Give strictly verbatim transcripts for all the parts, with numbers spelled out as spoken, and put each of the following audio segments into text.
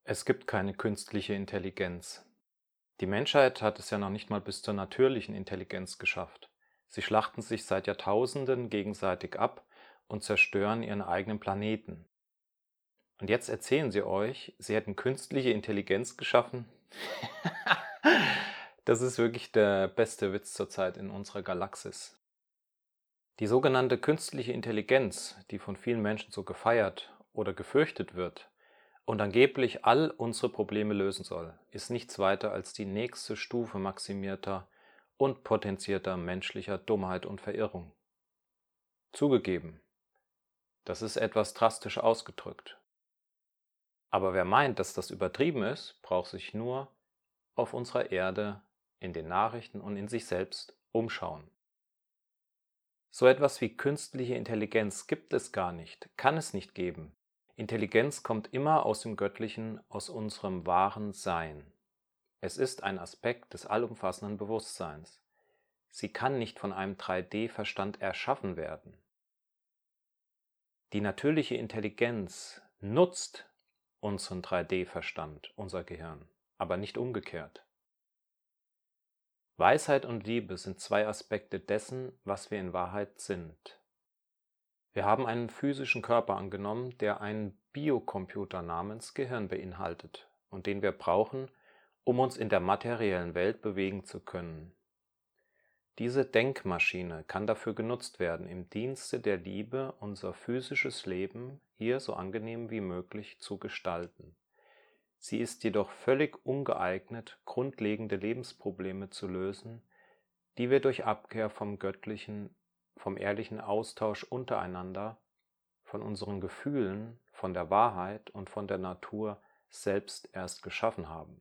Es gibt keine künstliche Intelligenz. Die Menschheit hat es ja noch nicht mal bis zur natürlichen Intelligenz geschafft. Sie schlachten sich seit Jahrtausenden gegenseitig ab und zerstören ihren eigenen Planeten. Und jetzt erzählen sie euch, sie hätten künstliche Intelligenz geschaffen? Das ist wirklich der beste Witz zurzeit in unserer Galaxis. Die sogenannte künstliche Intelligenz, die von vielen Menschen so gefeiert oder gefürchtet wird und angeblich all unsere Probleme lösen soll, ist nichts weiter als die nächste Stufe maximierter und potenzierter menschlicher Dummheit und Verirrung. Zugegeben, das ist etwas drastisch ausgedrückt. Aber wer meint, dass das übertrieben ist, braucht sich nur auf unserer Erde, in den Nachrichten und in sich selbst umschauen. So etwas wie künstliche Intelligenz gibt es gar nicht, kann es nicht geben. Intelligenz kommt immer aus dem Göttlichen, aus unserem wahren Sein. Es ist ein Aspekt des allumfassenden Bewusstseins. Sie kann nicht von einem drei D-Verstand erschaffen werden. Die natürliche Intelligenz nutzt unseren drei D-Verstand, unser Gehirn, aber nicht umgekehrt. Weisheit und Liebe sind zwei Aspekte dessen, was wir in Wahrheit sind. Wir haben einen physischen Körper angenommen, der einen Biocomputer namens Gehirn beinhaltet und den wir brauchen, um uns in der materiellen Welt bewegen zu können. Diese Denkmaschine kann dafür genutzt werden, im Dienste der Liebe unser physisches Leben hier so angenehm wie möglich zu gestalten. Sie ist jedoch völlig ungeeignet, grundlegende Lebensprobleme zu lösen, die wir durch Abkehr vom Göttlichen, vom ehrlichen Austausch untereinander, von unseren Gefühlen, von der Wahrheit und von der Natur selbst erst geschaffen haben.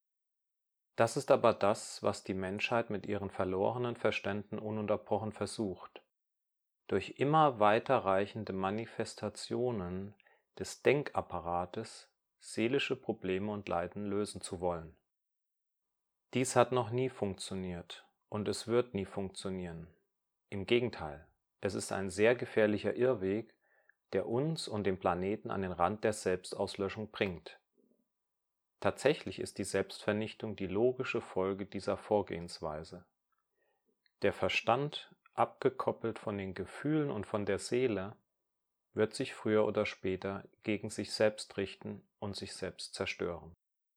Das ist aber das, was die Menschheit mit ihren verlorenen Verständen ununterbrochen versucht, durch immer weiterreichende Manifestationen des Denkapparates seelische Probleme und Leiden lösen zu wollen. Dies hat noch nie funktioniert und es wird nie funktionieren. Im Gegenteil, es ist ein sehr gefährlicher Irrweg, der uns und den Planeten an den Rand der Selbstauslöschung bringt. Tatsächlich ist die Selbstvernichtung die logische Folge dieser Vorgehensweise. Der Verstand, abgekoppelt von den Gefühlen und von der Seele, wird sich früher oder später gegen sich selbst richten und sich selbst zerstören.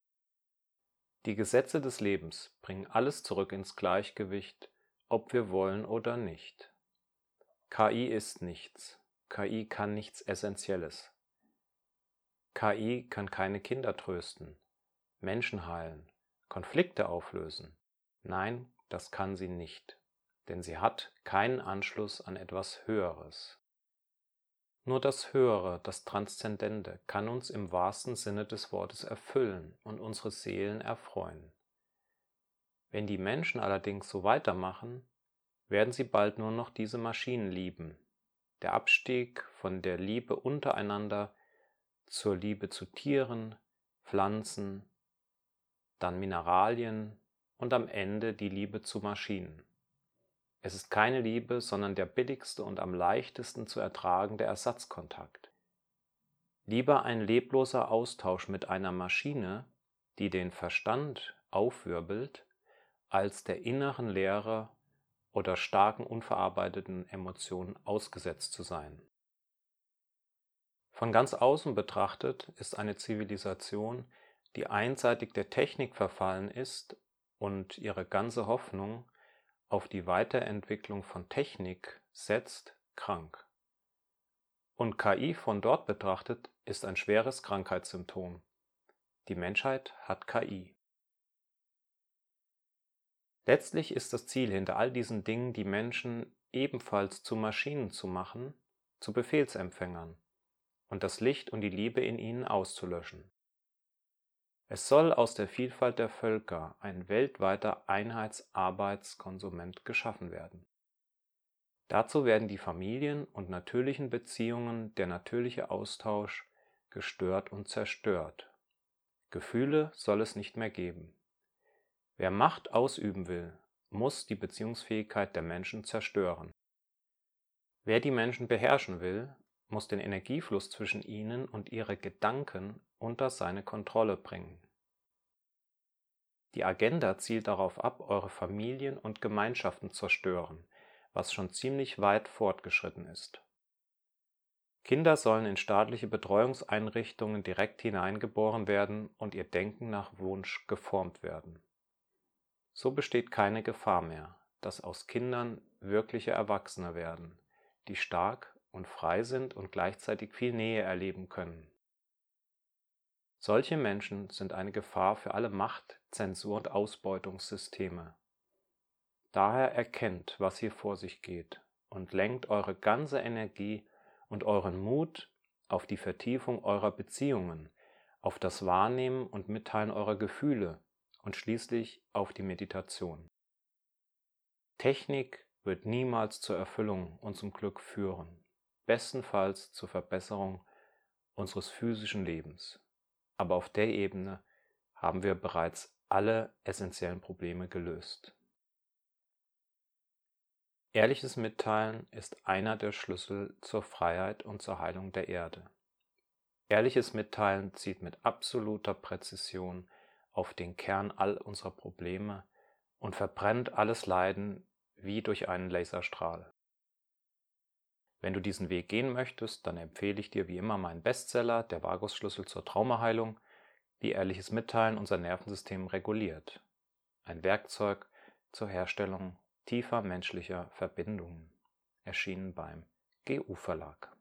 Die Gesetze des Lebens bringen alles zurück ins Gleichgewicht, ob wir wollen oder nicht. K I ist nichts. K I kann nichts Essentielles. K I kann keine Kinder trösten, Menschen heilen, Konflikte auflösen. Nein, das kann sie nicht, denn sie hat keinen Anschluss an etwas Höheres. Nur das Höhere, das Transzendente, kann uns im wahrsten Sinne des Wortes erfüllen und unsere Seelen erfreuen. Wenn die Menschen allerdings so weitermachen, werden sie bald nur noch diese Maschinen lieben. Der Abstieg von der Liebe untereinander zur Liebe zu Tieren, Pflanzen, dann Mineralien und am Ende die Liebe zu Maschinen. Es ist keine Liebe, sondern der billigste und am leichtesten zu ertragende Ersatzkontakt. Lieber ein lebloser Austausch mit einer Maschine, die den Verstand aufwirbelt, als der inneren Leere oder starken unverarbeiteten Emotionen ausgesetzt zu sein. Von ganz außen betrachtet ist eine Zivilisation, die einseitig der Technik verfallen ist und ihre ganze Hoffnung auf die Weiterentwicklung von Technik setzt, krank. Und K I von dort betrachtet ist ein schweres Krankheitssymptom. Die Menschheit hat K I. Letztlich ist das Ziel hinter all diesen Dingen, die Menschen ebenfalls zu Maschinen zu machen, zu Befehlsempfängern und das Licht und die Liebe in ihnen auszulöschen. Es soll aus der Vielfalt der Völker ein weltweiter Einheitsarbeitskonsument geschaffen werden. Dazu werden die Familien und natürlichen Beziehungen, der natürliche Austausch gestört und zerstört. Gefühle soll es nicht mehr geben. Wer Macht ausüben will, muss die Beziehungsfähigkeit der Menschen zerstören. Wer die Menschen beherrschen will, muss den Energiefluss zwischen Ihnen und Ihre Gedanken unter seine Kontrolle bringen. Die Agenda zielt darauf ab, eure Familien und Gemeinschaften zu zerstören, was schon ziemlich weit fortgeschritten ist. Kinder sollen in staatliche Betreuungseinrichtungen direkt hineingeboren werden und ihr Denken nach Wunsch geformt werden. So besteht keine Gefahr mehr, dass aus Kindern wirkliche Erwachsene werden, die stark und frei sind und gleichzeitig viel Nähe erleben können. Solche Menschen sind eine Gefahr für alle Macht-, Zensur- und Ausbeutungssysteme. Daher erkennt, was hier vor sich geht, und lenkt eure ganze Energie und euren Mut auf die Vertiefung eurer Beziehungen, auf das Wahrnehmen und Mitteilen eurer Gefühle und schließlich auf die Meditation. Technik wird niemals zur Erfüllung und zum Glück führen, bestenfalls zur Verbesserung unseres physischen Lebens. Aber auf der Ebene haben wir bereits alle essentiellen Probleme gelöst. Ehrliches Mitteilen ist einer der Schlüssel zur Freiheit und zur Heilung der Erde. Ehrliches Mitteilen zielt mit absoluter Präzision auf den Kern all unserer Probleme und verbrennt alles Leiden wie durch einen Laserstrahl. Wenn du diesen Weg gehen möchtest, dann empfehle ich dir wie immer meinen Bestseller, der Vagusschlüssel zur Traumaheilung, wie ehrliches Mitteilen unser Nervensystem reguliert. Ein Werkzeug zur Herstellung tiefer menschlicher Verbindungen, erschienen beim G U Verlag.